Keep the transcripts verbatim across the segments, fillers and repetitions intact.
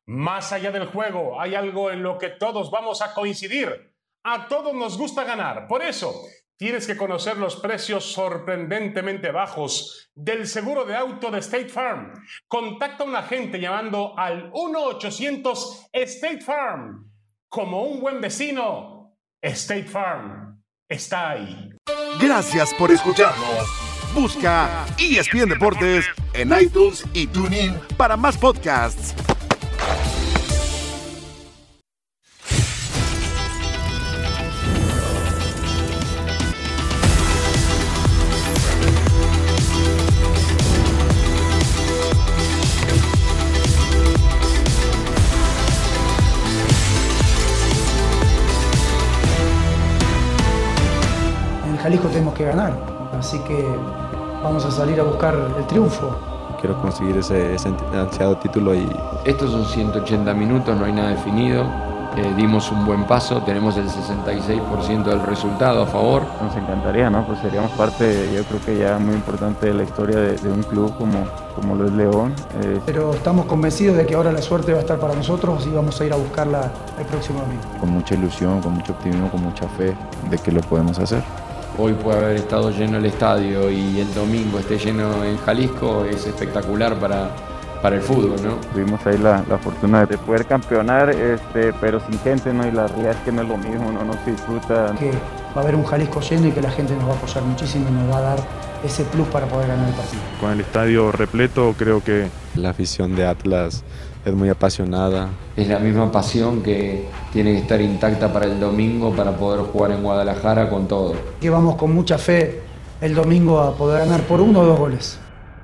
Más allá del juego, hay algo en lo que todos vamos a coincidir. A todos nos gusta ganar. Por eso, tienes que conocer los precios sorprendentemente bajos del seguro de auto de State Farm. Contacta a un agente llamando al uno ochocientos State Farm. Como un buen vecino, State Farm está ahí. Gracias por escucharnos. Busca E S P N Deportes en iTunes y TuneIn para más podcasts. Jalisco tenemos que ganar, así que vamos a salir a buscar el triunfo. Quiero conseguir ese, ese ansiado título. Y estos son ciento ochenta minutos, no hay nada definido, eh, dimos un buen paso, tenemos el sesenta y seis por ciento del resultado a favor. Nos encantaría, ¿no? Pues seríamos parte, yo creo que ya muy importante de la historia de, de un club como, como lo es León. Eh, Pero estamos convencidos de que ahora la suerte va a estar para nosotros y vamos a ir a buscarla el próximo domingo. Con mucha ilusión, con mucho optimismo, con mucha fe de que lo podemos hacer. Hoy puede haber estado lleno el estadio y el domingo esté lleno en Jalisco, es espectacular para, para el fútbol, ¿no? Tuvimos ahí la, la fortuna de poder campeonar, este, pero sin gente, ¿no? Y la realidad es que no es lo mismo, no, no se disfruta. Que va a haber un Jalisco lleno y que la gente nos va a apoyar muchísimo y nos va a dar ese plus para poder ganar el partido. Con el estadio repleto, creo que la afición de Atlas es muy apasionada. Es la misma pasión que tiene que estar intacta para el domingo para poder jugar en Guadalajara con todo. Que vamos con mucha fe el domingo a poder ganar por uno o dos goles.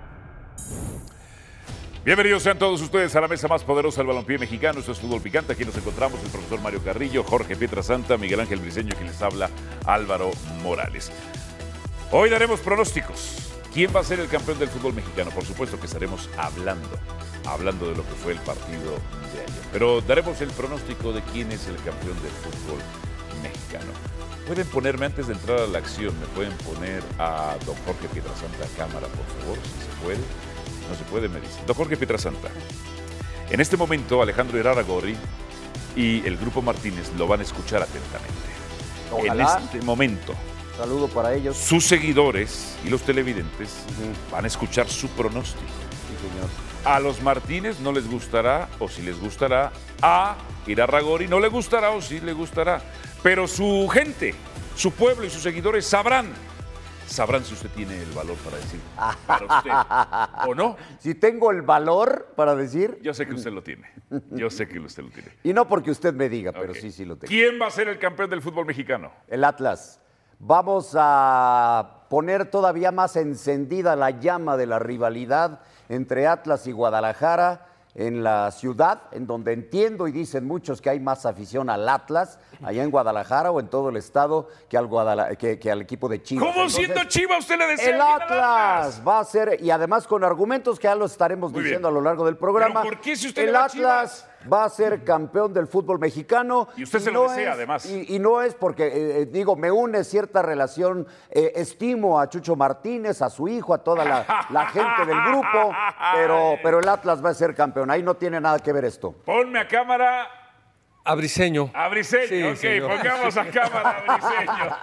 Bienvenidos sean todos ustedes a la mesa más poderosa del balompié mexicano. Esto es Fútbol Picante. Aquí nos encontramos el profesor Mario Carrillo, Jorge Pietrasanta, Miguel Ángel Briceño y quien les habla, Álvaro Morales. Hoy daremos pronósticos. ¿Quién va a ser el campeón del fútbol mexicano? Por supuesto que estaremos hablando, hablando de lo que fue el partido de ayer. Pero daremos el pronóstico de quién es el campeón del fútbol mexicano. Pueden ponerme, antes de entrar a la acción, me pueden poner a don Jorge Pietrasanta a cámara, por favor, si se puede. No se puede, me dice. Don Jorge Pietrasanta. En este momento, Alejandro Irarrágorri y el Grupo Martínez lo van a escuchar atentamente. Ojalá. En este momento. Saludo para ellos. Sus seguidores y los televidentes uh-huh. van a escuchar su pronóstico. Sí, señor. A los Martínez no les gustará, o si les gustará. A Irarrágorri no le gustará, o si le gustará. Pero su gente, su pueblo y sus seguidores sabrán. Sabrán si usted tiene el valor para decir para usted o no. Si tengo el valor para decir. Yo sé que usted lo tiene. Yo sé que usted lo tiene. Y no porque usted me diga, okay. pero sí, sí lo tengo. ¿Quién va a ser el campeón del fútbol mexicano? El Atlas. Vamos a poner todavía más encendida la llama de la rivalidad entre Atlas y Guadalajara en la ciudad, en donde entiendo y dicen muchos que hay más afición al Atlas, allá en Guadalajara o en todo el estado, que al, Guadala- que, que al equipo de Chivas. ¿Cómo Entonces, siendo Chivas usted le desea el Atlas va a ser, y además con argumentos que ya lo estaremos Muy diciendo bien. a lo largo del programa. ¿Pero por qué si usted el le va a Atlas va a ser campeón del fútbol mexicano. Y usted se lo desea, es, además. Y, y no es porque, eh, digo, me une cierta relación, eh, estimo a Chucho Martínez, a su hijo, a toda la, la gente del grupo, pero, pero el Atlas va a ser campeón. Ahí no tiene nada que ver esto. Ponme a cámara. A Briceño. A Briceño, Sí, ok, señor. pongamos a cámara a Briceño.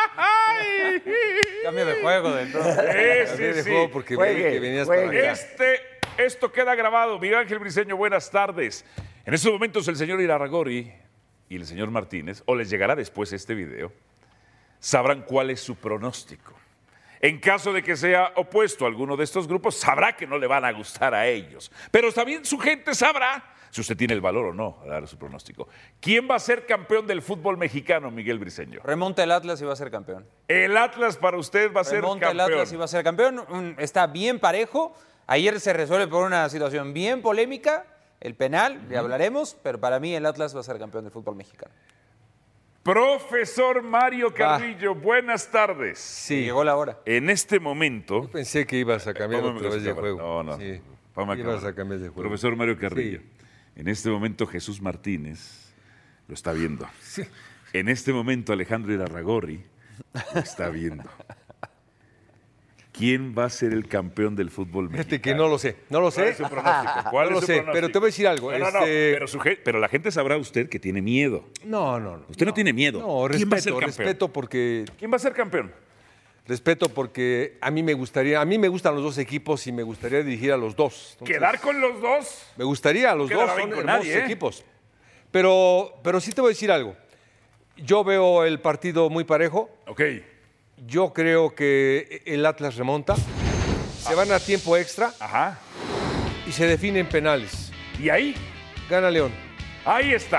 Cambio de juego dentro. Sí, Cambio sí, de sí. juego porque Juegue, vi que venías juegue. para acá. Este, esto queda grabado. Miguel Ángel Briceño, buenas tardes. En estos momentos el señor Irarrágorri y el señor Martínez, o les llegará después este video, sabrán cuál es su pronóstico. En caso de que sea opuesto a alguno de estos grupos, sabrá que no le van a gustar a ellos. Pero también su gente sabrá si usted tiene el valor o no a dar su pronóstico. ¿Quién va a ser campeón del fútbol mexicano, Miguel Briceño? Remonta el Atlas y va a ser campeón. El Atlas para usted va a ser Remonta campeón. el Atlas y va a ser campeón. Un- está bien parejo. Ayer se resuelve por una situación bien polémica. El penal, ya hablaremos, pero para mí el Atlas va a ser campeón del fútbol mexicano. Profesor Mario Carrillo, buenas tardes. Sí. Llegó la hora. En este momento... Yo pensé que ibas a cambiar Póngame otra su vez de cámara. juego. No, no. Sí. Póngame a Ibas cámara. a cambiar de juego. Profesor Mario Carrillo, Sí. en este momento Jesús Martínez lo está viendo. En este momento Alejandro Irarrágorri lo está viendo. ¿Quién va a ser el campeón del fútbol mexicano? Fíjate que no lo sé, no lo sé. ¿Cuál es su pronóstico? ¿Cuál no es lo su sé, pronóstico? pero te voy a decir algo. No, no, no, este... pero, su ge- pero la gente sabrá usted que tiene miedo. No, no, no. Usted no, no tiene miedo. No, ¿Quién va a ser respeto, campeón? respeto porque... ¿Quién va a ser campeón? Respeto porque a mí me gustaría, a mí me gustan los dos equipos y me gustaría dirigir a los dos. Entonces, ¿Quedar con los dos? Me gustaría, los No dos quedará son bien con hermosos nadie, ¿eh? equipos. Pero, pero sí te voy a decir algo. Yo veo el partido muy parejo. Ok. Yo creo que el Atlas remonta. Se van a tiempo extra. Ajá. Y se definen penales. ¿Y ahí? Gana León. Ahí está.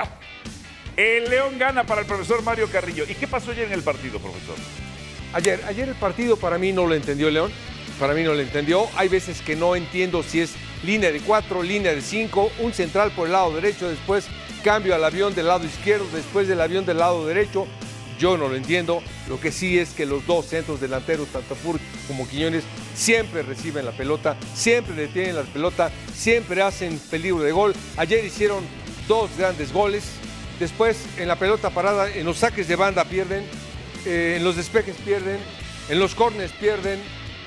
El León gana para el profesor Mario Carrillo. ¿Y qué pasó ayer en el partido, profesor? Ayer, ayer el partido para mí no lo entendió León. Para mí no lo entendió. Hay veces que no entiendo si es línea de cuatro, línea de cinco, un central por el lado derecho, después cambio al avión del lado izquierdo, después del avión del lado derecho. Yo no lo entiendo. Lo que sí es que los dos centros delanteros, tanto Furch como Quiñones, siempre reciben la pelota, siempre detienen la pelota, siempre hacen peligro de gol. Ayer hicieron dos grandes goles. Después, en la pelota parada, en los saques de banda pierden, eh, en los despejes pierden, en los córneres pierden.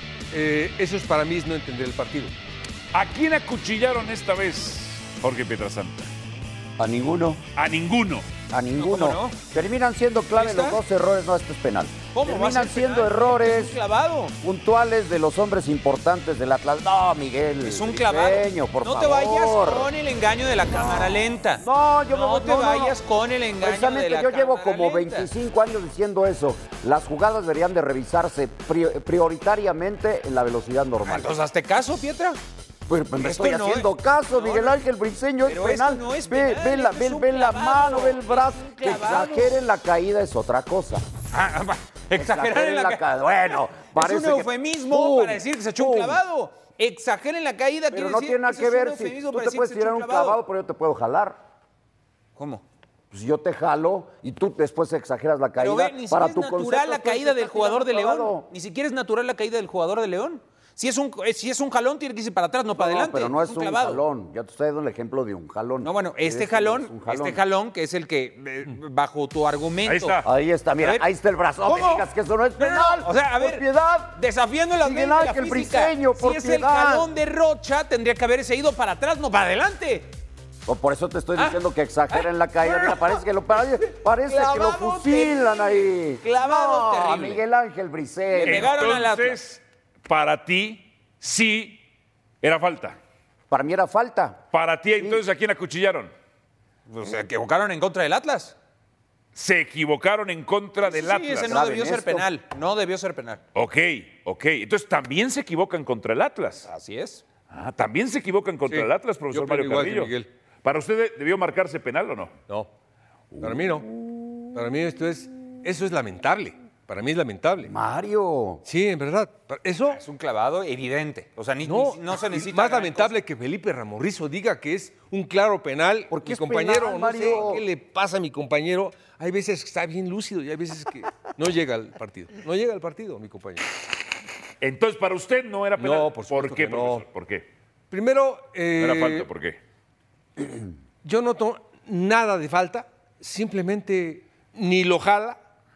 Eh, eso es para mí es no entender el partido. ¿A quién acuchillaron esta vez, Jorge Pietrasanta? A ninguno. A ninguno. A ninguno. ¿Cómo no? Terminan siendo clave ¿Esta? los dos errores. No, este es penal. ¿Cómo va a Terminan ser siendo penal? errores Es un clavado. puntuales de los hombres importantes del Atlas. No, Miguel. Es un clavado. Briseño, por no favor. te vayas con el engaño de la cámara lenta. No, yo me no voy- te no, no, vayas no. con el engaño Precisamente de la yo llevo cámara como lenta. veinticinco años diciendo eso. Las jugadas deberían de revisarse pri- prioritariamente en la velocidad normal. Entonces, hazte caso, Pietra. Pues me Esto estoy no haciendo es- caso, no, Miguel no. Ángel Briseño, es Pero penal. esto no es ve, penal, ve la, esto ve, es un ve la clavado. mano, ve el brazo. Es un Que clavado. exageren la caída es otra cosa. Ah, va, exagerar en Exageren la, la ca- ca- bueno, parece es un que- eufemismo ¡Pum! para decir que se echó un ¡Pum! clavado. Exageren la caída, Pero quiere no decir tiene nada ese que es un ver si eufemismo tú para te decir puedes que se echó tirar un clavado, pero yo te puedo jalar. ¿Cómo? Pues yo te jalo y tú después exageras la caída. Pero ve, ni para siquiera tu es natural concepto, la entonces caída del estás jugador de tirando León. clavado. Ni siquiera es natural la caída del jugador de León. Si es un, eh, si es un jalón, tiene que irse para atrás, no para adelante. pero no es un clavado. jalón. Ya te estoy dando el ejemplo de un jalón. No, bueno, este Ese no jalón, es un jalón. este jalón, que es el que, eh, bajo tu argumento. Ahí está. Ahí está, mira, A ver, ahí está el brazo. No me ¿cómo? digas que eso no es No, no, penal. no, o sea, a ver, por piedad. desafiando las Miguel leyes de la Ángel física. Briseño, por si es el piedad. jalón de Rocha, tendría que haberse ido para atrás, no para adelante. O por eso te estoy Ah, diciendo que exageren ah, la caída. no, Mira, no. parece que lo, parece, parece que lo Clavado fusilan terrible. ahí. Clavado No, terrible. Miguel Ángel Briseño. Le pegaron al Entonces, para ti, sí era falta. Para mí era falta. Para ti, entonces, ¿a quién acuchillaron? Pues se equivocaron en contra del Atlas. Se equivocaron en contra del Sí, Atlas. ese no ¿Saben debió ser esto? penal. No debió ser penal. Ok, ok. Entonces, también se equivocan contra el Atlas. Así es. Ah, también se equivocan contra Sí, el Atlas, yo profesor opino Mario igual que Carrillo. Miguel. ¿Para usted debió marcarse penal o no? No, para mí no. Para mí esto es, eso es lamentable. Para mí es lamentable. Mario. Sí, en verdad. Eso Es un clavado evidente. O sea, ni, no, ni- no se necesita. más gran lamentable que Felipe Ramorrizo diga que es un claro penal. ¿Por qué mi es compañero, penal, no Mario? sé qué le pasa a mi compañero. Hay veces que está bien lúcido y hay veces que no llega al partido. No llega al partido, mi compañero. Entonces, para usted no era penal. No, por supuesto ¿Por qué, que no. profesor? ¿Por qué? Primero, No eh, era falta, ¿por qué? yo no tomo nada de falta, simplemente ni lo jala,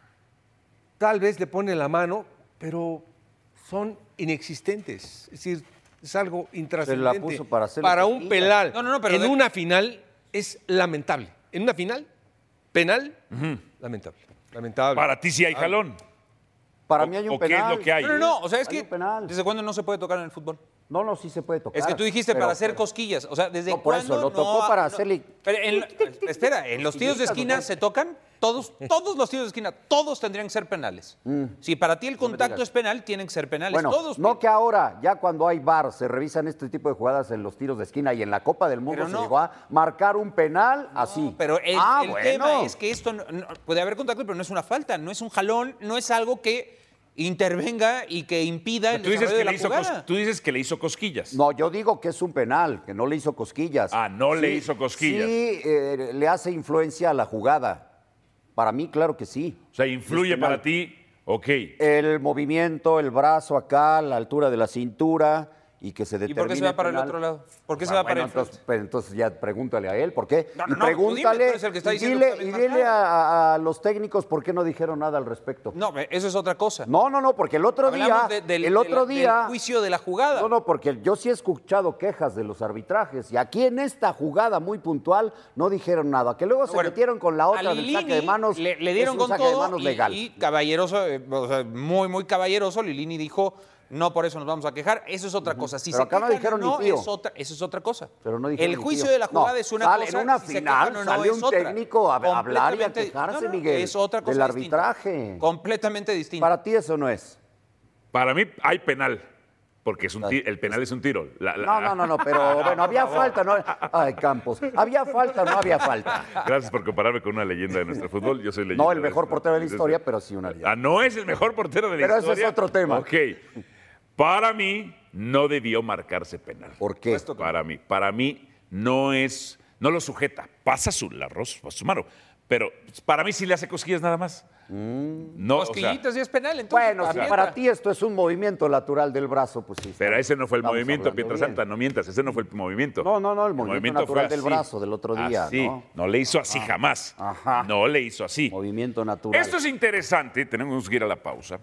tal vez le pone la mano, pero son inexistentes. Es decir, es algo intrascendente. puso para hacerle Para un cosquillas. penal No, no, no, pero en de- una final es lamentable. En una final, penal, lamentable. Lamentable. Para ti sí hay jalón. Para O- mí hay un o qué es penal. lo que hay? No, no, no. O sea, es Hay que. un penal. ¿Desde cuándo no se puede tocar en el fútbol? No, no, sí se puede tocar. Es que tú dijiste pero- para hacer pero- cosquillas. O sea, ¿desde No, por cuándo? eso, lo tocó no, para no. hacerle- Pero en lo- espera, en los tiros de esquina se tocan. Todos, todos los tiros de esquina, todos tendrían que ser penales. Si para ti el contacto es penal, tienen que ser penales. Bueno, todos. no que ahora, ya cuando hay V A R, se revisan este tipo de jugadas en los tiros de esquina y en la Copa del Mundo Pero se no. llegó a marcar un penal así. Pero el, ah, el bueno. tema es que esto no- no- puede haber contacto, pero no es una falta, no es un jalón, no es algo que intervenga y que impida el Tú dices, desarrollo que de le la hizo jugada. cos- tú dices que le hizo cosquillas. No, yo digo que es un penal, que no le hizo cosquillas. Ah, no le hizo cosquillas. Sí, eh, le hace influencia a la jugada. Para mí, claro que sí. O sea, influye Es penal. para ti, ok. El movimiento, el brazo acá, la altura de la cintura y que se determine. ¿Y por qué se va para penal. el otro lado? ¿Por qué Ah, se va bueno, para el entonces, pues, entonces ya pregúntale a él, ¿por qué? No, y no, no, pregúntale, tú dime, tú eres el que está y diciendo dile, que y está dile bien a, a los técnicos por qué no dijeron nada al respecto. No, eso es otra cosa. No, no, no, porque el otro Hablamos día, de- del- el otro de la- día, del juicio de la jugada. No, no, porque yo sí he escuchado quejas de los arbitrajes y aquí en esta jugada muy puntual no dijeron nada, que luego se Bueno, metieron con la otra a del Lilini saque de manos. Le, le dieron es un con saque de todo manos y, legal. y caballeroso, eh, o sea, muy, muy caballeroso. Lilini dijo, no por eso nos vamos a quejar. Eso es otra cosa. Si Pero se acá no quejan dijeron o no, ni tío. es otra, eso es otra cosa. Pero no dijeron El ni juicio tío. de la jugada No, es una sale cosa. en una si se final, quejan o no, sale es un otra. técnico a, a hablar y a Completamente- quejarse, no, no, Miguel, es otra cosa del distinta. arbitraje. Completamente distinto. Para ti eso no es. Para mí hay penal, porque es un ti- el penal es un tiro. La- la- No, no, no, no, pero bueno, había falta, no. Ay, Campos, había falta, no había falta. Gracias por compararme con una leyenda de nuestro fútbol. Yo soy leyenda. No el de mejor nuestro- portero de la historia, pero sí una leyenda. Ah, no es el mejor portero de la Pero ese historia. es otro tema. Ok. Para mí no debió marcarse penal. ¿Por qué? Para mí, para mí no es, no lo sujeta. Pasa su, la ros- su mano, pero para mí sí le hace cosquillas nada más. No, o sea, Cosquillitas y es penal, entonces. Bueno, si también para entra. ti esto es un movimiento natural del brazo, pues sí. pero ese no fue el Estamos movimiento, hablando Pietra bien. Santa, no mientas, ese no fue el movimiento. No, no, no, el movimiento natural fue del brazo del otro día, Así, ¿no? no le hizo así jamás. Ajá. No le hizo así. Movimiento natural. Esto es interesante, tenemos que ir a la pausa.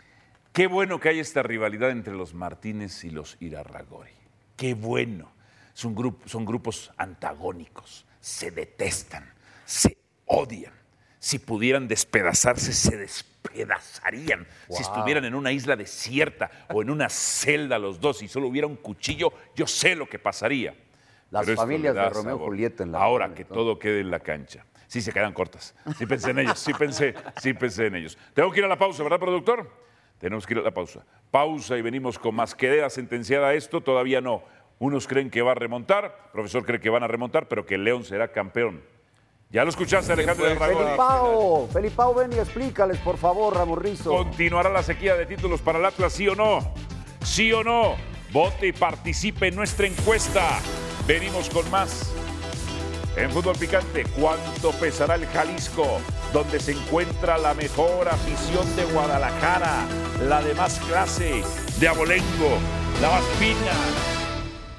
Qué bueno que hay esta rivalidad entre los Martínez y los Irarrágorri. Qué bueno. Son, grup- son grupos antagónicos, se detestan, se odian. Si pudieran despedazarse, se despedazarían. Si estuvieran en una isla desierta o en una celda los dos y solo hubiera un cuchillo, yo sé lo que pasaría. Las Pero esto familias le da de Romeo y sabor. Julieta en la Ahora novela, que ¿no? todo quede en la cancha. Sí, se quedan cortas. Sí pensé en ellos, sí pensé, sí pensé en ellos. Tengo que ir a la pausa, ¿verdad, productor? Tenemos que ir a la pausa. Pausa y venimos con más. ¿Queda sentenciada esto? Todavía no. Unos creen que va a remontar, el profesor cree que van a remontar, pero que el León será campeón. Ya lo escuchaste, Alejandro Irarrágorri. Felipao, Felipao, ven y explícales, por favor, Ramurrizo. ¿Continuará la sequía de títulos para el Atlas, sí o no? ¿Sí o no? Vote y participe en nuestra encuesta. Venimos con más. En Fútbol Picante, ¿cuánto pesará el Jalisco? Donde se encuentra la mejor afición de Guadalajara, la de más clase, de abolengo, la más fina.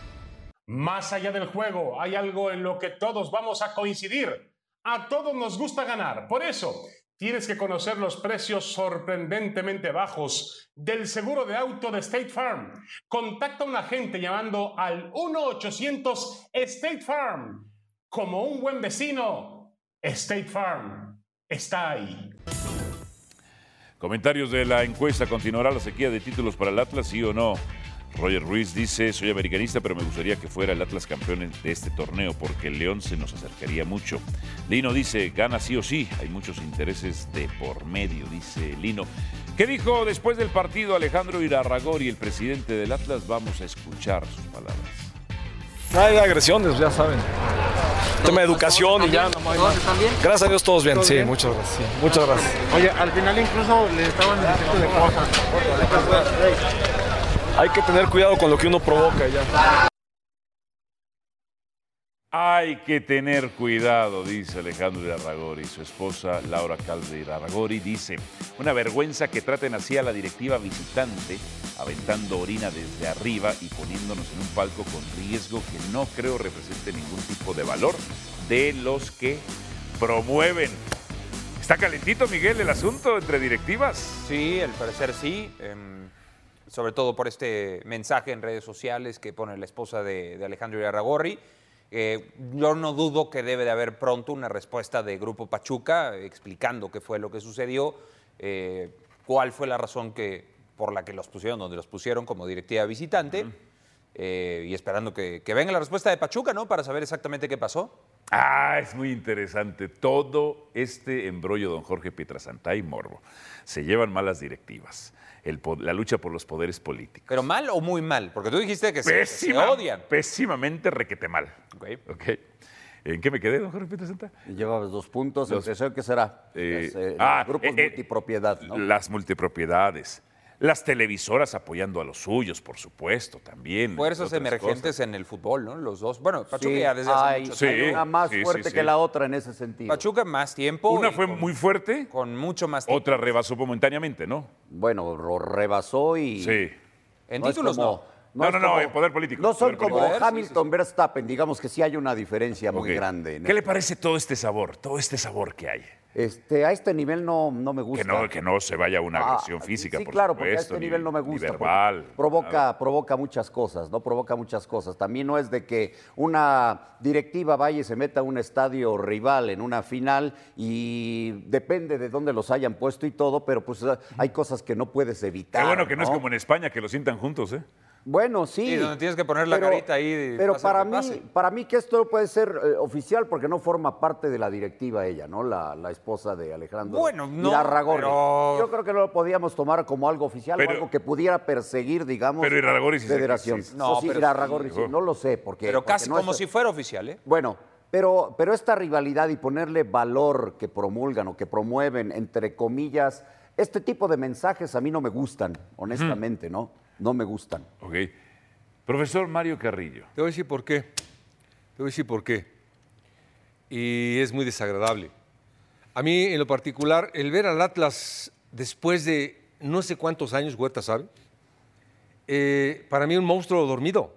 Más allá del juego, hay algo en lo que todos vamos a coincidir. A todos nos gusta ganar. Por eso, tienes que conocer los precios sorprendentemente bajos del seguro de auto de State Farm. Contacta a un agente llamando al uno ochocientos State Farm. Como un buen vecino, State Farm está ahí. Comentarios de la encuesta, ¿continuará la sequía de títulos para el Atlas, sí o no? Roger Ruiz dice, soy americanista, pero me gustaría que fuera el Atlas campeón de este torneo, porque el León se nos acercaría mucho. Lino dice, gana sí o sí, hay muchos intereses de por medio, dice Lino. ¿Qué dijo después del partido Alejandro Irarrágorri, el presidente del Atlas? Vamos a escuchar sus palabras. No hay agresiones, ya saben. Tema de educación y ya. No hay más. Gracias a Dios todos bien, sí, muchas gracias. Sí, muchas gracias. Oye, al final incluso le estaban diciendo de cosas. Hay que tener cuidado con lo que uno provoca ya. Hay que tener cuidado, dice Alejandro Irarrágorri. Su esposa, Laura Calde Irarrágorri, dice, una vergüenza que traten así a la directiva visitante, aventando orina desde arriba y poniéndonos en un palco con riesgo que no creo represente ningún tipo de valor de los que promueven. ¿Está calentito, Miguel, el asunto entre directivas? Sí, al parecer sí. Eh, sobre todo por este mensaje en redes sociales que pone la esposa de, de Alejandro Irarrágorri. Eh, yo no dudo que debe de haber pronto una respuesta de Grupo Pachuca explicando qué fue lo que sucedió, eh, cuál fue la razón que, por la que los pusieron donde los pusieron como directiva visitante, uh-huh. eh, y esperando que, que venga la respuesta de Pachuca, ¿no? Para saber exactamente qué pasó. Ah, es muy interesante. Todo este embrollo, don Jorge Pietrasanta y morbo. Se llevan malas directivas. El, la lucha por los poderes políticos. ¿Pero mal o muy mal? Porque tú dijiste que se, Pésima, se odian. Pésimamente requete mal. Okay. Okay. ¿En qué me quedé, don Jorge Pietrasanta? Llevabas dos puntos. Los, ¿El tercero qué será? Eh, Las, eh, ah, grupos eh, multipropiedad, ¿no? Las multipropiedades. Las televisoras apoyando a los suyos, por supuesto, también. Fuerzas emergentes cosas. En el fútbol, ¿no? Los dos. Bueno, Pachuca sí, ya desde hace hay, mucho sí, tiempo. Hay una más sí, fuerte sí, sí. que la otra en ese sentido. Pachuca más tiempo. Una fue con, muy fuerte. Con mucho más tiempo. Otra rebasó momentáneamente, ¿no? Bueno, lo rebasó y... Sí. En no títulos como, no. No, es no, no, como- en poder político. No son Poder como político. Hamilton, Verstappen, digamos que sí hay una diferencia muy Ok. grande. en ¿Qué le parece todo este sabor, todo este sabor que hay? Este, a este nivel no, no me gusta. Que no, que no se vaya a una Ah, agresión física, sí, por claro, supuesto. porque a este ni- nivel no me ni gusta. porque verbal. Provoca, provoca muchas cosas, ¿no? Provoca muchas cosas. También no es de que una directiva vaya y se meta a un estadio rival en una final y depende de dónde los hayan puesto y todo, pero pues hay cosas que no puedes evitar. Qué bueno que no, es ¿no? como en España, que lo sientan juntos, ¿eh? Bueno, sí. Y donde tienes que poner la pero- carita ahí. de Pero pase para lo que mí, pase. para mí que esto no puede ser eh, oficial porque no forma parte de la directiva ella, ¿no? La, la esposa de Alejandro Bueno, no, Irarrágorri. pero- Yo creo que no lo podíamos tomar como algo oficial Pero- o algo que pudiera perseguir, digamos, Pero Irarrágorri sí se- Federación. sí, sí. No, No, sí, pero Irarrágorri sí. sí, no lo sé porque Pero porque casi no como es- si fuera oficial, ¿eh? Bueno, pero, pero esta rivalidad y ponerle valor que promulgan o que promueven, entre comillas, este tipo de mensajes a mí no me gustan, honestamente, ¿no? No me gustan. Ok. Profesor Mario Carrillo. Te voy a decir por qué. Te voy a decir por qué. Y es muy desagradable. A mí, en lo particular, el ver al Atlas después de no sé cuántos años, Huerta sabe, eh, para mí un monstruo dormido.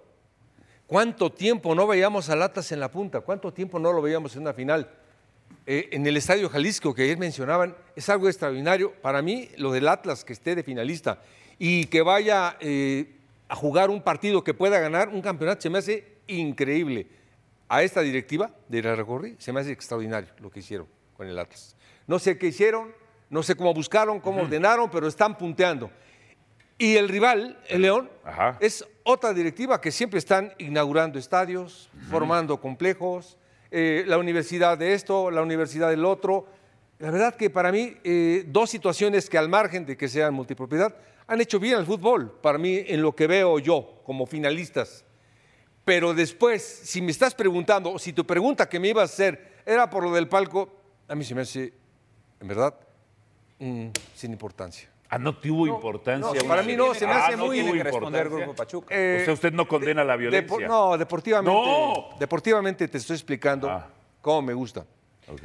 ¿Cuánto tiempo no veíamos al Atlas en la punta? ¿Cuánto tiempo no lo veíamos en una final? Eh, en el Estadio Jalisco, que ayer mencionaban, es algo extraordinario. Para mí, lo del Atlas, que esté de finalista y que vaya eh, a jugar un partido que pueda ganar un campeonato, se me hace increíble. A esta directiva de Irarrágorri se me hace extraordinario lo que hicieron con el Atlas. No sé qué hicieron, no sé cómo buscaron, cómo ordenaron, pero están punteando. Y el rival, el León, Ajá. es otra directiva que siempre están inaugurando estadios, formando complejos, eh, la universidad de esto, la universidad del otro. La verdad que para mí, eh, dos situaciones que al margen de que sean multipropiedad, han hecho bien al fútbol, para mí, en lo que veo yo, como finalistas. Pero después, si me estás preguntando, o si tu pregunta que me ibas a hacer era por lo del palco, a mí se me hace, en verdad, mm, sin importancia. Ah, no tuvo importancia. no, para mí no, se me Ah, hace no muy- tuvo Tiene que responder importancia. Grupo Pachuca. Eh, O sea, usted no condena la violencia. Depo- no, deportivamente. ¡No! Deportivamente te estoy explicando Ah. cómo me gusta. Ok.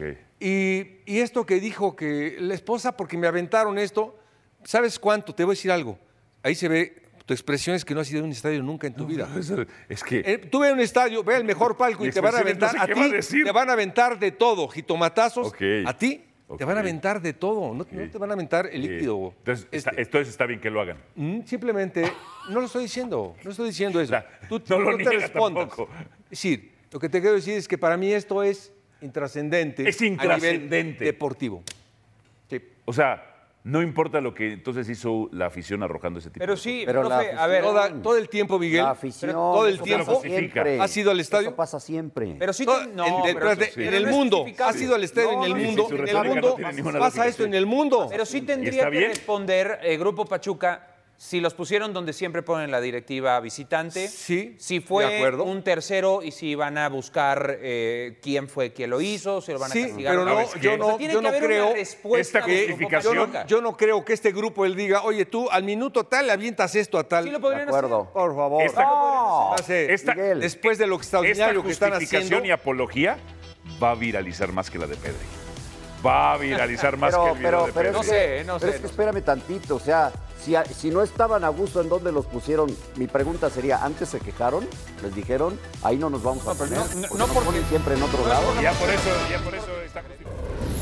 Y, y esto que dijo que la esposa, porque me aventaron esto, ¿sabes cuánto? Te voy a decir algo. Ahí se ve, tu expresión es que no has ido a un estadio nunca en tu vida. Eso- Es que. Eh, tú ve un estadio, ve el mejor palco Mi y te van a expresión, no aventar sé a qué va a ti, decir. te van a aventar de todo, jitomatazos, Ok. a ti te van a Ok. aventar de todo, no, no te van a aventar el eh, líquido. Entonces, está, este. entonces está bien que lo hagan. Mm, Simplemente, no lo estoy diciendo, no estoy diciendo eso. O sea, Tú, no lo tú te niega respondas. tampoco. Es decir, lo que te quiero decir es que para mí esto es intrascendente Es a nivel intrascendente. deportivo. Sí. O sea, no importa lo que entonces hizo la afición arrojando ese tipo Pero de sí, Pero la profe, a ver. Toda- todo el tiempo, Miguel, La afición, todo el eso tiempo pasa siempre. ¿has ido al estadio? Eso pasa siempre. Pero sí, No, te- no, en, pero espérate, eso sí. en Pero el no es mundo, justificable. has ido al estadio No, en el no, sí, mundo, su en el retórica mundo, no tiene ninguna pasa lógica, esto sí. en el mundo. Pero sí está tendría que bien? responder el Grupo Pachuca si los pusieron donde siempre ponen la directiva visitante. Sí, Si de fue acuerdo. un tercero y si van a buscar eh, quién fue quien lo hizo, si lo van a Sí, castigar. pero no, ¿Sabes qué? yo O sea, no, tiene yo que no haber creo una respuesta esta del Grupo justificación- Yo Pachuca. no, yo no creo que este grupo él diga, oye, tú al minuto tal le avientas esto a tal. Sí lo De podrían acuerdo. hacer. Por favor. Esta- No, hace- Esta- Miguel. después de lo Esta extraordinario que están justificación haciendo. y apología va a viralizar más que la de Pedri. Va a viralizar más Pero, que el video pero, de pero Pedri. es No que, sé, no pero sé, es que no espérame tantito, o sea, si, a- si no estaban a gusto en dónde los pusieron, mi pregunta sería, ¿antes se quejaron? ¿Les dijeron? Ahí no nos vamos a No, pero poner. no- no- porque no nos porque- ponen siempre en otro lado. Ya por eso, ya por eso está justificado.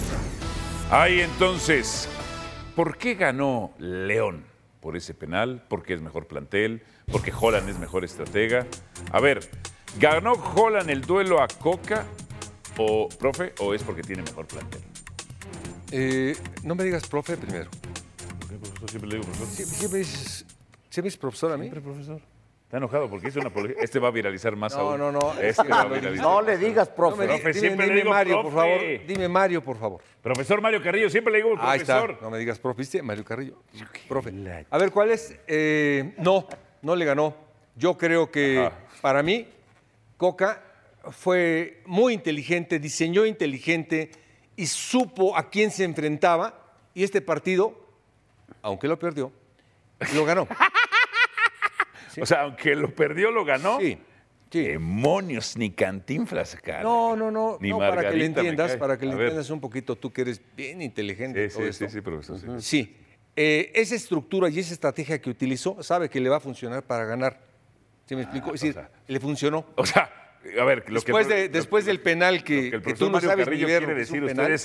Ahí entonces, ¿por qué ganó León? ¿Por ese penal? ¿Porque es mejor plantel? ¿Porque Holland es mejor estratega? A ver, ¿ganó Holland el duelo a Coca o, profe, o es porque tiene mejor plantel? Eh, no me digas profe primero. ¿Por qué, profesor? Siempre le digo profesor. Sie- Siempre dices, ¿siempre es profesor a mí? Siempre, profesor. Está enojado porque hizo una apología. Este va a viralizar más No, aún. no, no. Este va a viralizar. No le digas, No profe. me di- Profe, dime, siempre le dime digo Mario, por profe. favor. Dime Mario, por favor. Profesor Mario Carrillo, siempre le digo Ahí profesor. está, no me digas profe, ¿viste? Mario Carrillo. Profe. A ver, ¿cuál es? Eh, no, no le ganó. Yo creo que Ajá. para mí, Coca fue muy inteligente, diseñó inteligente y supo a quién se enfrentaba. Y este partido, aunque lo perdió, lo ganó. O sea, aunque lo perdió, lo ganó. Sí, sí. Demonios, ni Cantinflas, cara. No, no, no, Ni no, para que le Margarita me entiendas, cae. para que le A ver. entiendas un poquito, tú que eres bien inteligente. Sí, todo sí, esto. sí, sí, profesor. sí. Sí, eh, esa estructura y esa estrategia que utilizó, sabe que le va a funcionar para ganar. ¿Sí me explico? Es decir, le funcionó. O sea, a ver, lo después, que, de, lo, después lo, del penal que, que, el que tú no Mario sabes Carrillo ni ver quiere lo que es un decir penal. ustedes,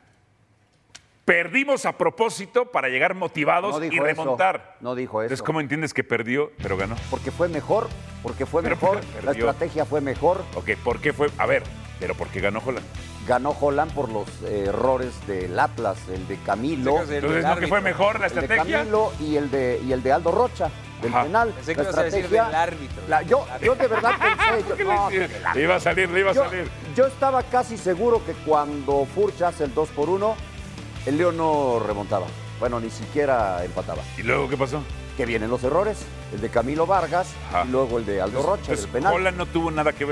perdimos a propósito para llegar motivados No dijo y remontar. eso, no dijo eso. Entonces, ¿cómo entiendes que perdió, pero ganó? Porque fue mejor, porque fue Pero mejor, porque la perdió. estrategia fue mejor. Ok, ¿por qué fue? A ver, ¿pero por qué ganó Holland? Ganó Holland por los eh, errores del Atlas, el de Camilo. Entonces, ¿no que fue mejor la estrategia? El de Camilo y el de, y el de Aldo Rocha, del Ajá. penal. Pensé que la ibas a decir estrategia, del árbitro. la- yo, yo de verdad pensé. yo- no, Le- que del le iba a salir, le iba a yo, salir. Yo estaba casi seguro que cuando Furch hace el dos por uno, el León no remontaba. Bueno, ni siquiera empataba. ¿Y luego qué pasó? Que vienen los errores, el de Camilo Vargas Ajá. y luego el de Aldo Rocha, Entonces, del penal. Holland no tuvo nada que ver.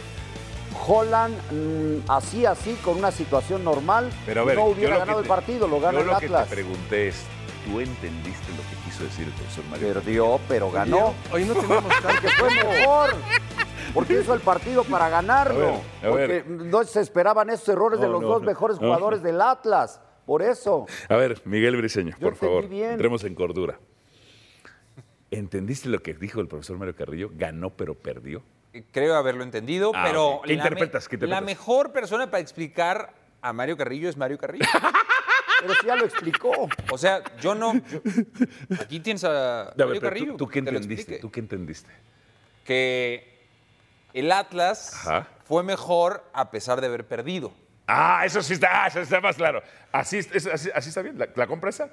Holland, mm, así, así, con una situación normal, Pero a ver, no yo hubiera lo ganado que el te- partido, lo gana yo el lo que Atlas. te pregunté es, ¿tú entendiste lo que quiso decir el profesor Mario? Perdió, pero ganó. Hoy no tenemos Porque fue mejor. Porque hizo el partido para ganarlo. A ver, a porque ver. no se esperaban esos errores de No, los no, dos no, mejores no. jugadores del Atlas. Por eso. A ver, Miguel Briceño, Yo por favor, entendí bien. entremos en cordura. ¿Entendiste lo que dijo el profesor Mario Carrillo? Ganó, pero perdió. Creo haberlo entendido, Ah, pero ok. ¿Qué la interpretas? ¿Qué interpretas? La mejor persona para explicar a Mario Carrillo es Mario Carrillo. Pero sí ya lo explicó. O sea, yo no... yo- aquí tienes a A ver, Mario pero Carrillo. ¿tú, tú qué que te lo entendiste? explique. ¿Tú qué entendiste? Que el Atlas Ajá. fue mejor a pesar de haber perdido. Ah, eso sí está, ah, eso está más claro. Así, es- así, así está bien. ¿La, la compra esa?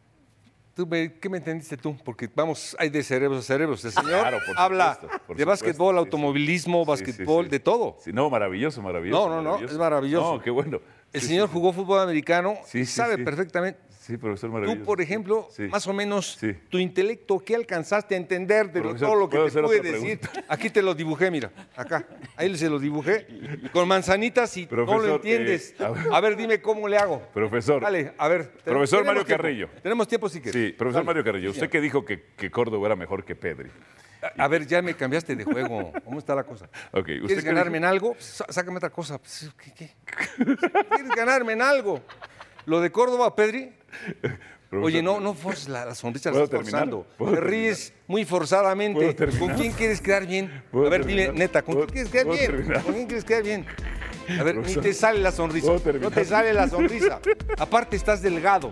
¿Tú me- ¿Qué me entendiste tú? Porque vamos, hay de cerebros a cerebros. El señor Claro, por habla supuesto, por de supuesto, básquetbol, sí, sí. automovilismo, Sí, sí, básquetbol, sí. de todo. Sí, no, maravilloso, maravilloso. No, no, no, es maravilloso. No, qué bueno. El Sí, señor sí, jugó fútbol americano, Sí, sí, sabe sí. perfectamente. Sí, profesor maravilloso. Tú, por ejemplo, Sí. más o menos, Sí. tu intelecto, ¿qué alcanzaste a entender de lo- Profesor, todo lo que ¿puedo te hacer pude otra decir? pregunta? Aquí te lo dibujé, mira, acá. Ahí se lo dibujé con manzanitas y no Profesor, lo entiendes. eh, a ver. a ver, dime cómo le hago. Profesor. Dale, a ver. te- Profesor tenemos Mario tiempo. Carrillo. Tenemos tiempo si quieres. Sí, profesor Dale. Mario Carrillo, usted que dijo que, que Córdoba era mejor que Pedri. A, a ver, ya me cambiaste de juego. ¿Cómo está la cosa? Ok, ¿usted ¿Quieres qué ganarme dijo? en algo? Sá- Sácame otra cosa. Pues, ¿Qué, qué? ¿Quieres ganarme en algo? Lo de Córdoba, Pedri. Profesor, Oye, no, no forces la, la sonrisa, la ¿Puedo estás terminar? forzando. ¿Puedo Te ríes muy forzadamente. ¿Puedo terminar? ¿Con quién quieres quedar bien? ¿Puedo A ver, terminar? dime, neta, ¿con ¿Puedo- quién quieres quedar puedo bien? terminar? ¿Con quién quieres quedar bien? A ver, ni Profesor, te sale la sonrisa. ¿puedo No terminar? te sale la sonrisa. Aparte, estás delgado.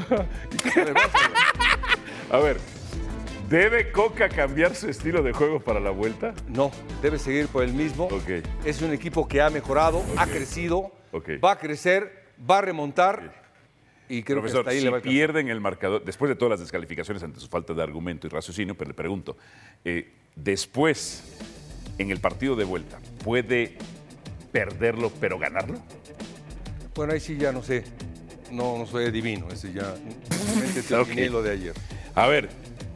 A ver, vamos a ver. A ver, ¿debe Coca cambiar su estilo de juego para la vuelta? No, debe seguir por el mismo. Ok. Es un equipo que ha mejorado, ha crecido, Ok. va a crecer, va a remontar. Y creo Profesor, que hasta ahí si le va a alcanzar. pierden el marcador, después de todas las descalificaciones ante su falta de argumento y raciocinio, pero le pregunto, eh, después, en el partido de vuelta, ¿puede perderlo pero ganarlo? Bueno, ahí sí ya no sé. No, no soy adivino. Ese ya. Simplemente te Ok. adiviné lo de ayer. A ver,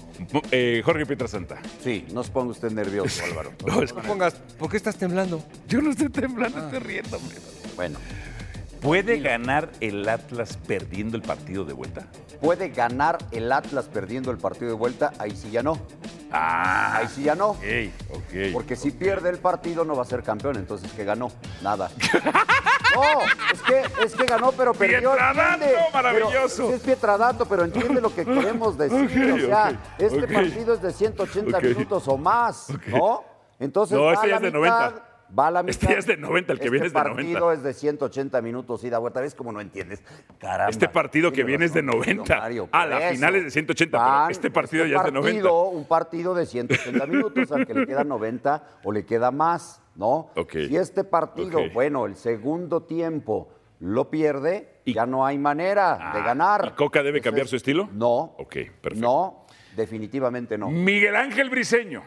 eh, Jorge Pietrasanta. Sí, no se ponga usted nervioso, Álvaro. No, es No pongas, ¿por qué estás temblando? Yo no estoy temblando, estoy riéndome. Bueno, ¿Puede ganar el Atlas perdiendo el partido de vuelta? puede ganar el Atlas perdiendo el partido de vuelta, ahí sí ya no. Ah, Ahí sí ya no. ok, ok. Porque si pierde el partido no va a ser campeón, entonces ¿qué ganó? Nada. No, es que, es que ganó, pero perdió. Pietradato, entiende. maravilloso. Pero, sí es Pietradato, pero entiende lo que queremos decir. Ok, o sea, ok, este ok. partido es de ciento ochenta Ok. minutos o más, ¿no? Entonces No, va este a ya la es de mitad, noventa. Va a la Este mitad. ya es de noventa, el que Este viene es de partido noventa. es de ciento ochenta minutos ida vuelta. ¿Ves cómo no entiendes? Caramba. Este partido que Tiene viene es de razón, noventa. Mario, Ah, por la eso. final es de ciento ochenta, pero Van, este partido este ya es de noventa. partido, un partido de ciento ochenta minutos, al que le quedan noventa o le queda más, ¿no? Ok. Si este partido, Ok. bueno, el segundo tiempo lo pierde, ya no hay manera de Ah, ganar. ¿y Coca debe Entonces, cambiar su estilo? No. Ok, perfecto. No, definitivamente no. Miguel Ángel Briceño.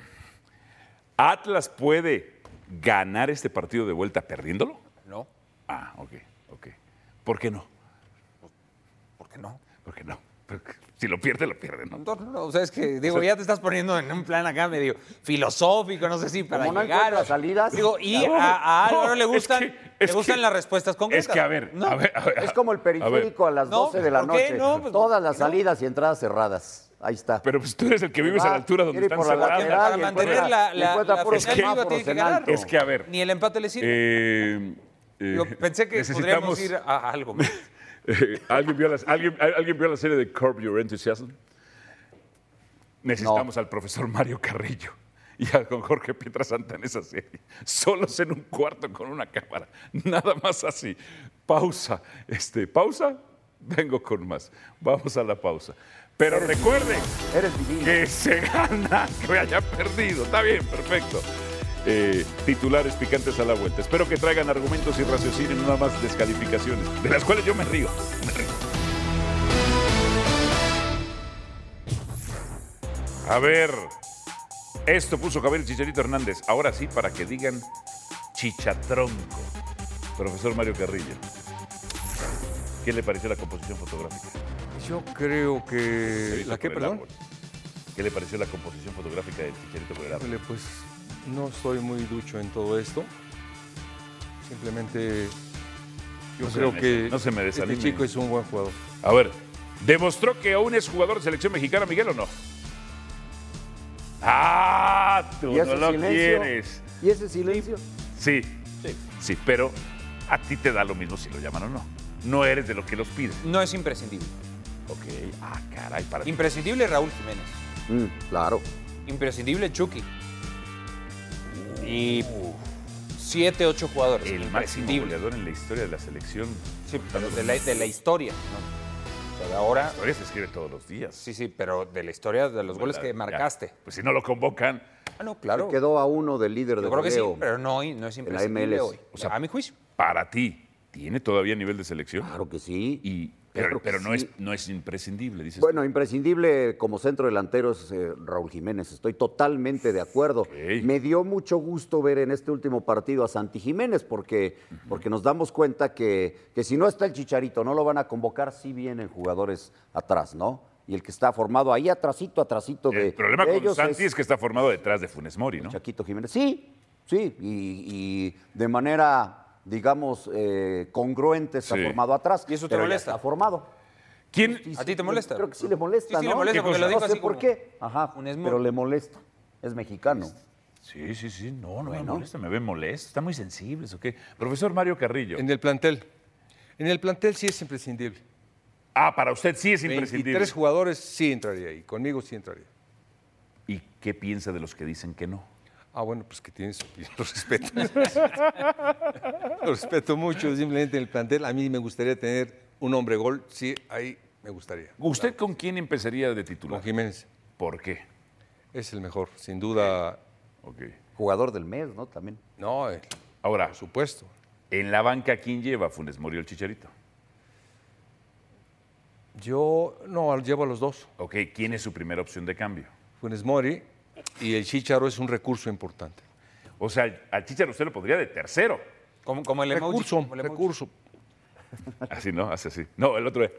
¿Atlas puede ganar este partido de vuelta perdiéndolo? No. Ah, ok, ok. ¿Por qué no? ¿Por qué no? ¿Por qué no? Porque si lo pierde, lo pierde, ¿no? No, no, no, o sea, es que, digo, O sea- ya te estás poniendo en un plan acá medio filosófico, no sé si para Como no llegar. encuentras salidas. Digo, y No, a, a Álvaro no, le es gustan, que- es le gustan que- las respuestas concretas. Es que, a ver, ¿no? a ver, a ver. Es como el periférico a, las No, doce de la ¿por qué? noche. No, pues, Todas las no. salidas y entradas cerradas. Ahí está. Pero pues tú eres el que vives a la Va, altura donde quiere ir están por la cerradas. lateral Para y mantener encuentra- la, y la, encuentra la puros final viva semáforos tiene que en ganar. alto. Es que, a ver. Ni el empate le sirve. Eh, eh, Lo- pensé que necesitamos- podríamos ir a algo más. Eh, ¿alguien, vio las- alguien, ¿Alguien vio la serie de Curb Your Enthusiasm? Necesitamos al profesor Mario Carrillo. y a con Jorge Pietrasanta en esa serie. Solos en un cuarto con una cámara. Nada más así. Pausa. Este, pausa. Vengo con más. Vamos a la pausa. Pero eres recuerden eres que se gana que haya perdido. Está bien, perfecto. Eh, titulares picantes a la vuelta. Espero que traigan argumentos y raciocinio, no nada más descalificaciones, de las cuales yo me río. Me río. A ver, esto puso Javier Chicharito Hernández. Ahora sí, para que digan chichatronco. Profesor Mario Carrillo, ¿qué le pareció la composición fotográfica? Yo creo que... ¿La qué, perdón? Árbol. ¿Qué le pareció la composición fotográfica del Chicharito por el árbol? Pues no estoy muy ducho en todo esto. Simplemente yo no creo me, que no se me desanime. Este chico es un buen jugador. A ver, ¿demostró que aún es jugador de selección mexicana, Miguel, o no? ¡Ah! Tú no lo silencio? quieres. ¿Y ese silencio? Sí, sí, sí, pero a ti te da lo mismo si lo llaman o no. No eres de los que los piden. No es imprescindible. Ok, ah, caray, para Imprescindible Raúl Jiménez. Mm, claro. Imprescindible Chucky. Uh, y siete, ocho jugadores. El máximo goleador en la historia de la selección. Sí, pero de la, de la historia, ¿no? O sea, de ahora... La historia se escribe todos los días. Sí, sí, pero de la historia de los goles que marcaste. Ya. Pues si no lo convocan... Ah, no, claro. Se quedó a uno del líder de Yo creo goleo. que sí, pero no, no es imprescindible hoy. O sea, a mi juicio. Para ti, ¿tiene todavía nivel de selección? Claro que sí. Y, pero pero que no, sí. es, no es imprescindible, dices. Bueno, imprescindible como centro delantero es eh, Raúl Jiménez. Estoy totalmente de acuerdo. Okay. Me dio mucho gusto ver en este último partido a Santi Jiménez porque, uh-huh. porque nos damos cuenta que, que si no está el Chicharito, no lo van a convocar, sí vienen jugadores atrás, ¿no? Y el que está formado ahí atrasito, atrasito de El problema de con ellos Santi es, es que está formado detrás de Funes Mori, ¿no? Chaquito Jiménez. Sí, sí, y, y de manera, digamos, eh, congruente está Sí. formado atrás. ¿Y eso te pero ya molesta? está formado. ¿Quién? Sí, sí, ¿A ti te molesta? Creo que sí le molesta, Sí, sí ¿no? le molesta ¿Qué porque cosa? lo dijo No sé así por como qué. Ajá, Funes Mori. pero le molesta. Es mexicano. Sí, sí, sí. No, no Bueno. me molesta, me ven molesto. Están muy sensibles, ¿o qué? Profesor Mario Carrillo. En el plantel. En el plantel sí es imprescindible. Ah, para usted sí es imprescindible. veintitrés jugadores sí entraría ahí. Conmigo sí entraría. ¿Y qué piensa de los que dicen que no? Ah, bueno, pues que tienes opinión. Lo respeto. Lo respeto mucho. Simplemente en el plantel a mí me gustaría tener un hombre gol. Sí, ahí me gustaría. ¿Usted claro. con quién empezaría de titular? Con Jiménez. ¿Por qué? Es el mejor, sin duda. Okay. Jugador del mes, ¿no? También. No, eh, Ahora, por supuesto. en la banca, ¿quién lleva? Funes Mori o el Chicharito. Yo no llevo a los dos. Ok, ¿quién es su primera opción de cambio? Funes Mori y el Chícharo es un recurso importante. O sea, al Chícharo usted lo podría de tercero. Como, como el emoji. Recurso, como el emoji. recurso. Así, ¿no? Hace así. No, el otro es.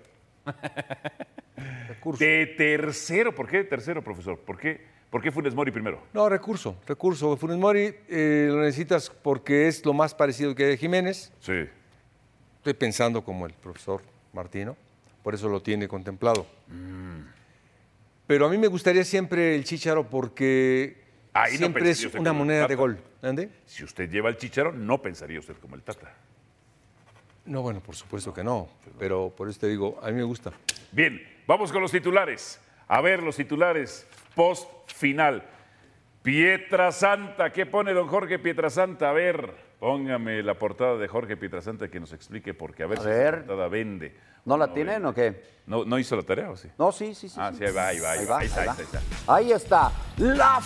Recurso. De tercero. ¿Por qué de tercero, profesor? ¿Por qué, ¿Por qué Funes Mori primero? No, recurso, recurso. Funes Mori eh, lo necesitas porque es lo más parecido que de Jiménez. Sí. Estoy pensando como el profesor Martino, por eso lo tiene contemplado. Mm. Pero a mí me gustaría siempre el Chícharo porque Ahí no siempre es pensaría usted una como el moneda de Tata. gol. ¿Ande? Si usted lleva al Chícharo, no pensaría usted como el Tata. No, bueno, por supuesto que no, pero por eso te digo, a mí me gusta. Bien, vamos con los titulares. A ver, los titulares post final. Pietrasanta, ¿qué pone don Jorge Pietrasanta? A ver, póngame la portada de Jorge Pietrasanta que nos explique, porque a ver A si ver. esa portada vende. ¿No la No tienen vende. o qué? ¿No, ¿No hizo la tarea o sí? No, sí, sí, sí. Ah, sí. sí, ahí va, ahí va, ahí va. Ahí está, ahí va. está, ahí está. Ahí está. La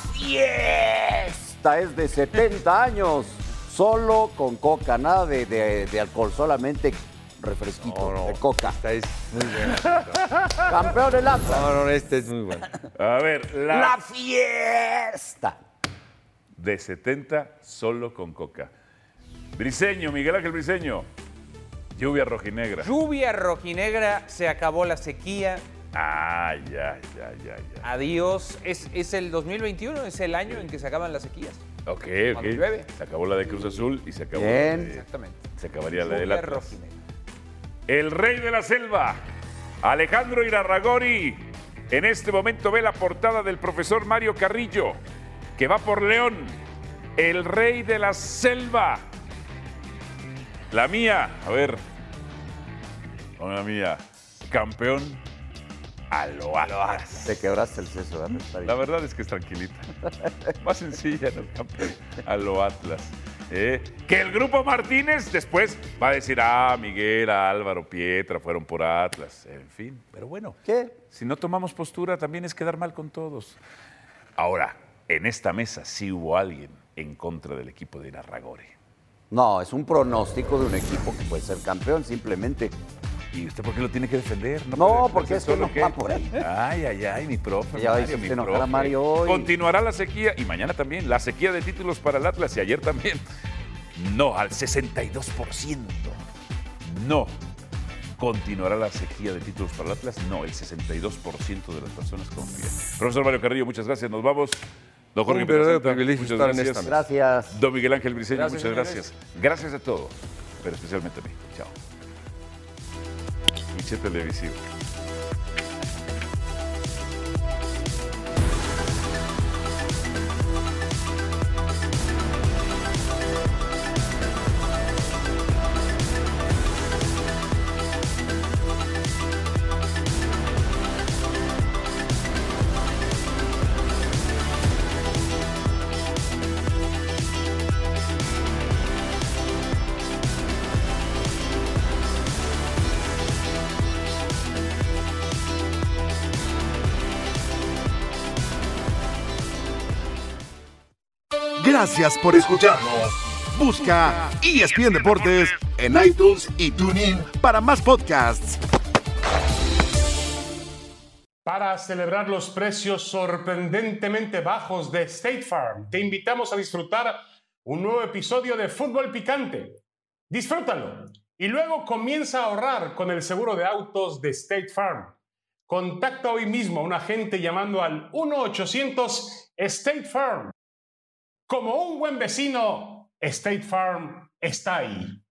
fiesta es de setenta años. Solo con coca, nada de, de- de alcohol, solamente refresquito No, no. de coca. Esta es muy buena. Campeón del Atlas. No, no, esta es muy buena. A ver, la, La fiesta. de setenta solo con coca. Briseño, Miguel Ángel Briseño. Lluvia rojinegra. Lluvia rojinegra, se acabó la sequía. Ah, ya, ya, ya, ya. Adiós. Es, es el dos mil veintiuno, es el año en que se acaban las sequías. Ok, ok. Cuando llueve. Se acabó la de Cruz Azul y se acabó Bien. la de... Exactamente. Se acabaría la del Lluvia Atlas. rojinegra. El rey de la selva, Alejandro Irarrágorri, en este momento ve la portada del profesor Mario Carrillo, que va por León. El rey de la selva. La mía, a ver. La mía. Campeón a lo Atlas. Te quebraste el seso, ¿verdad? La verdad es que es tranquilita. Más sencilla, ¿no, campeón? A lo Atlas. ¿Eh? Que el Grupo Martínez después va a decir, ah, Miguel, Álvaro, Pietra fueron por Atlas. En fin, pero bueno. ¿Qué? Si no tomamos postura, también es quedar mal con todos. Ahora, en esta mesa sí hubo alguien en contra del equipo de Irarrágorri. No, es un pronóstico de un equipo que puede ser campeón, simplemente. ¿Y usted por qué lo tiene que defender? No, puede, porque es que no ¿qué? va por ahí. Ay, ay, ay, mi profe, Ya Mario, va mi a enojar profe. a Mario hoy. Continuará la sequía, y mañana también, la sequía de títulos para el Atlas, y ayer también. No, al sesenta y dos por ciento. No. ¿Continuará la sequía de títulos para el Atlas? No, el sesenta y dos por ciento de las personas confían. Profesor Mario Carrillo, muchas gracias, nos vamos. Don Jorge Un verdadero Pietrasanta, privilegio muchas estar en gracias. esta Gracias. Don Miguel Ángel Briceño, Gracias, muchas señores. gracias. Gracias a todos, pero especialmente a mí. Chao. Miche Televisivo. Gracias por escucharnos. Busca E S P N Deportes en iTunes y TuneIn para más podcasts. Para celebrar los precios sorprendentemente bajos de State Farm, te invitamos a disfrutar un nuevo episodio de Fútbol Picante. Disfrútalo y luego comienza a ahorrar con el seguro de autos de State Farm. Contacta hoy mismo a un agente llamando al uno ochocientos State Farm. Como un buen vecino, State Farm está ahí.